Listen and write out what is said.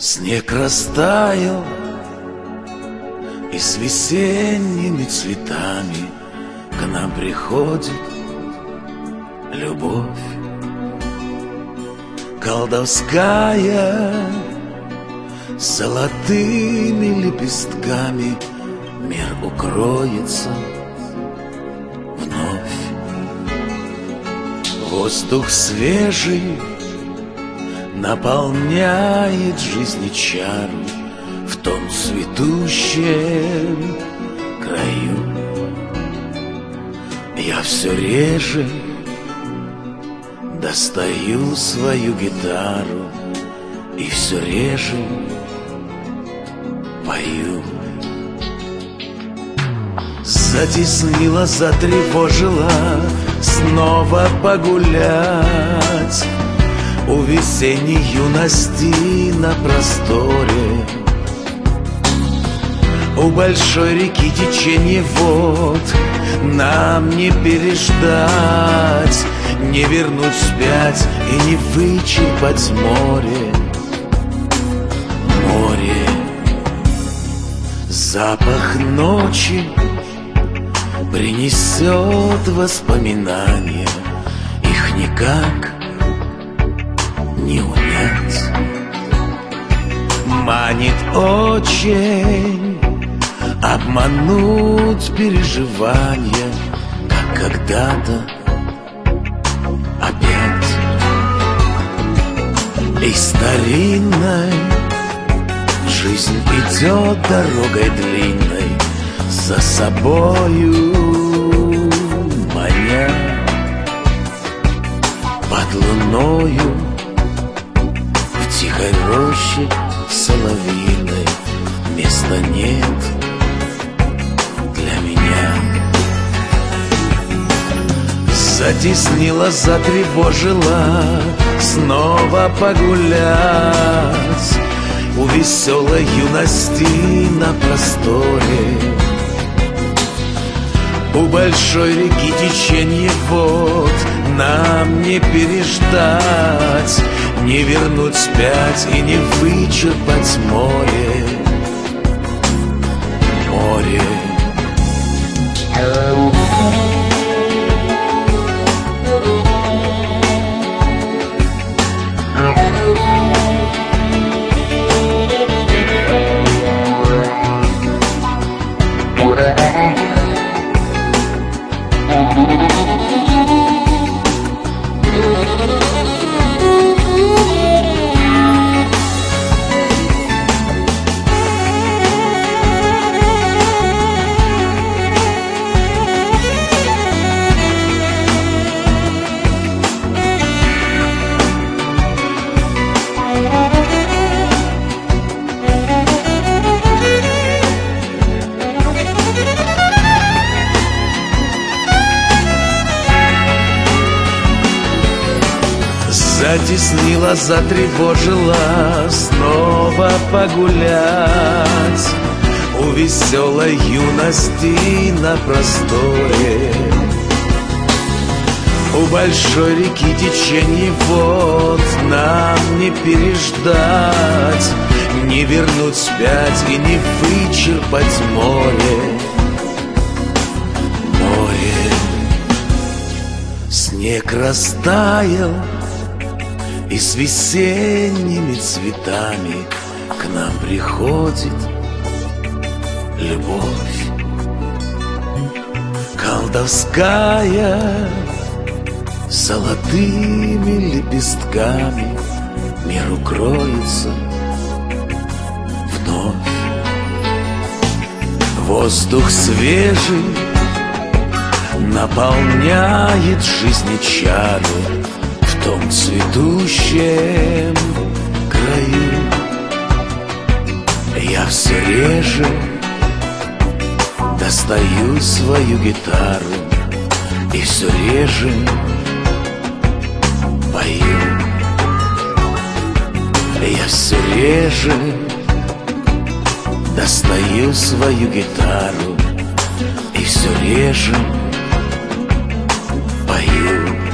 Снег растаял, и с весенними цветами к нам приходит любовь колдовская, с золотыми лепестками мир укроется вновь. Воздух свежий наполняет жизни чару в том цветущем краю. Я все реже достаю свою гитару и все реже пою. Затеснила, затревожила снова погулять у весенней юности на просторе, у большой реки течение вод. Нам не переждать, не вернуть вспять и не вычерпать море. Море, запах ночи принесет воспоминания, их никак не унять. Манит очень обмануть переживания, как когда-то опять. И старинной жизнь идет дорогой длинной, за собою маня. Под луною в тихой роще соловьиной места нет для меня. Затеснила, затревожила снова погулять у веселой юности на просторе, у большой реки течение вод. Нам не переждать, не вернуть вспять и не вычерпать море. Море. Затеснила, затревожила снова погулять у веселой юности на просторе, у большой реки течение вод. Нам не переждать, не вернуть вспять и не вычерпать море. Море. Снег растаял, и с весенними цветами к нам приходит любовь колдовская, с золотыми лепестками мир укроется вновь. Воздух свежий наполняет жизни чару в том цветущем краю. Я все реже достаю свою гитару и все реже пою. Я все реже достаю свою гитару и все реже пою.